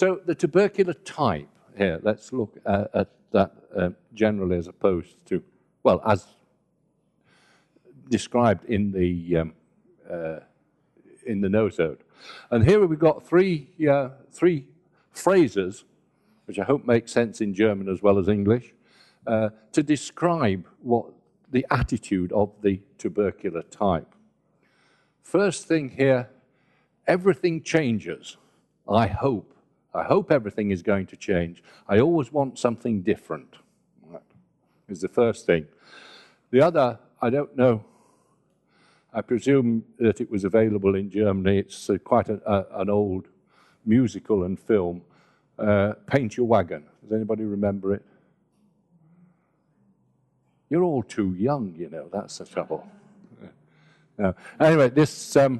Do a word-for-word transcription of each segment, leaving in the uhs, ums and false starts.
So the tubercular type here, let's look at, at that uh, generally as opposed to, well, as described in the um, uh, in the nosode. And here we've got three uh, three phrases, which I hope make sense in German as well as English, uh, to describe what the attitude of the tubercular type. First thing here, everything changes. I hope. I hope everything is going to change. I always want something different. That is the first thing. The other, I don't know. I presume that it was available in Germany. It's uh, quite a, a, an old musical and film. Uh, Paint Your Wagon. Does anybody remember it? You're all too young, you know. That's the trouble. No. Anyway, this um,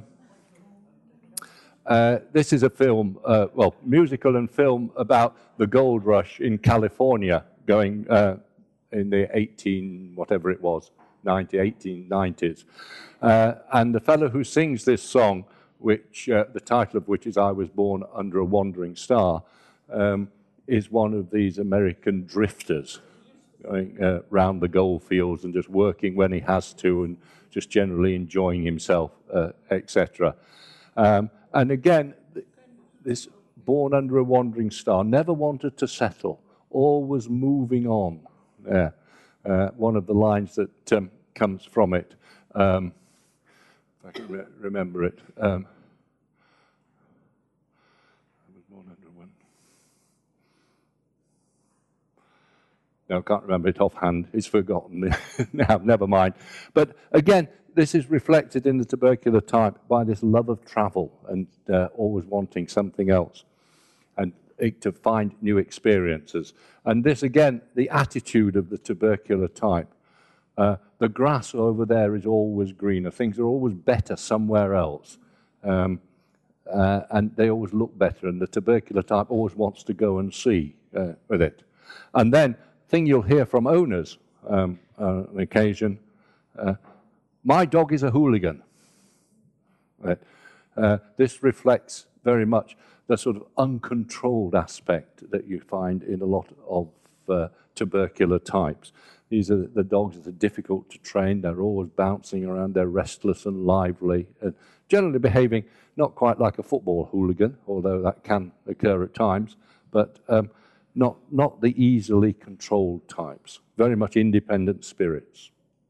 uh, this is a film, uh, well, musical and film about the gold rush in California, going uh, in the eighteen whatever it was, ninety, eighteen nineties, uh, and the fellow who sings this song, which uh, the title of which is "I Was Born Under a Wandering Star," um, is one of these American drifters, going uh, round the gold fields and just working when he has to, and just generally enjoying himself, uh, et cetera. Um, and again, th this born under a wandering star, never wanted to settle, always moving on. Yeah. Uh, one of the lines that um, comes from it, um, if I can re remember it. Um, I was born under one. No, I can't remember it offhand. It's forgotten now, never mind. But again, this is reflected in the tubercular type by this love of travel and uh, always wanting something else and to find new experiences. And this, again, the attitude of the tubercular type. Uh, the grass over there is always greener. Things are always better somewhere else. Um, uh, and they always look better. And the tubercular type always wants to go and see uh, with it. And then, thing you'll hear from owners um, uh, on occasion, uh, my dog is a hooligan. Right? Uh, this reflects very much the sort of uncontrolled aspect that you find in a lot of uh, tubercular types. These are the dogs that are difficult to train. They're always bouncing around. They're restless and lively, and generally behaving not quite like a football hooligan, although that can occur at times, but um, not, not the easily controlled types. Very much independent spirits.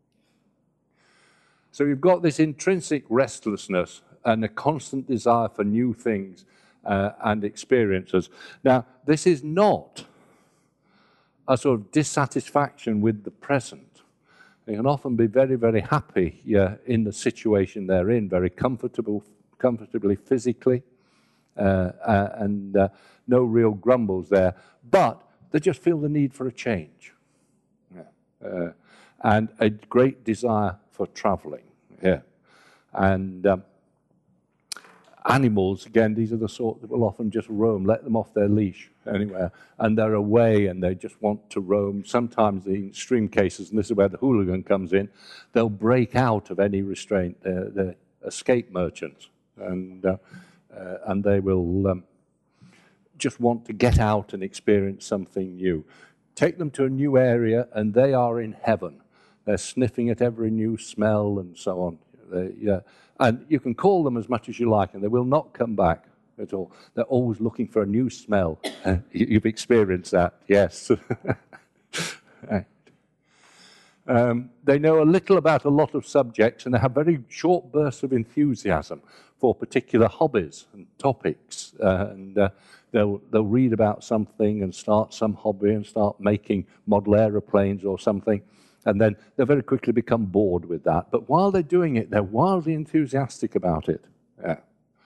So you've got this intrinsic restlessness and a constant desire for new things uh, and experiences. Now, this is not a sort of dissatisfaction with the present. They can often be very, very happy yeah, in the situation they're in, very comfortable, comfortably physically, uh, uh, and uh, no real grumbles there. But they just feel the need for a change. Yeah. Uh, and a great desire for traveling. Yeah. And um, animals, again, these are the sort that will often just roam, let them off their leash anywhere, and they're away and they just want to roam. Sometimes in extreme cases, and this is where the hooligan comes in, they'll break out of any restraint. They're, they're escape merchants, and, uh, uh, and they will um, just want to get out and experience something new. Take them to a new area and they are in heaven. They're sniffing at every new smell and so on. They, yeah. And you can call them as much as you like, and they will not come back at all. They're always looking for a new smell. You've experienced that, yes. Right. Um, they know a little about a lot of subjects, and they have very short bursts of enthusiasm for particular hobbies and topics. Uh, and uh, they'll, they'll read about something and start some hobby and start making model aeroplanes or something. And then they very quickly become bored with that. But while they're doing it, they're wildly enthusiastic about it. Yeah.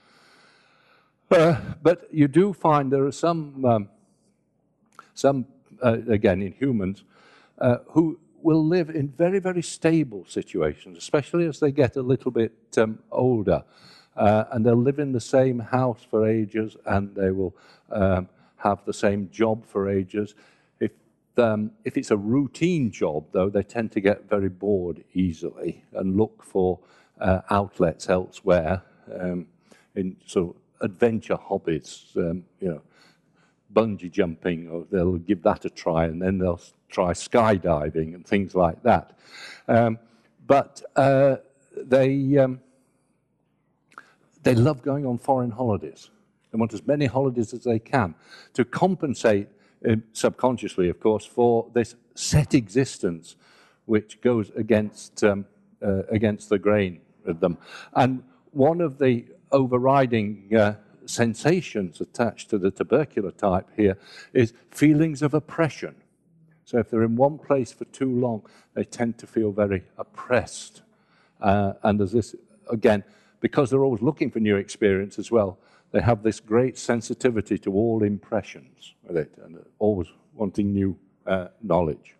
Uh, but you do find there are some, um, some uh, again, in humans, uh, who will live in very, very stable situations, especially as they get a little bit um, older. Uh, and they'll live in the same house for ages, and they will um, have the same job for ages. Um, if it's a routine job, though, they tend to get very bored easily and look for uh, outlets elsewhere um, in sort of adventure hobbies, um, you know, bungee jumping, or they'll give that a try, and then they'll try skydiving and things like that. Um, but uh, they, um, they love going on foreign holidays. They want as many holidays as they can to compensate, uh, subconsciously, of course, for this set existence which goes against, um, uh, against the grain of them. And one of the overriding uh, sensations attached to the tubercular type here is feelings of oppression. So if they're in one place for too long, they tend to feel very oppressed. Uh, and there's this, again, because they're always looking for new experience as well, they have this great sensitivity to all impressions with it, and always wanting new uh, knowledge.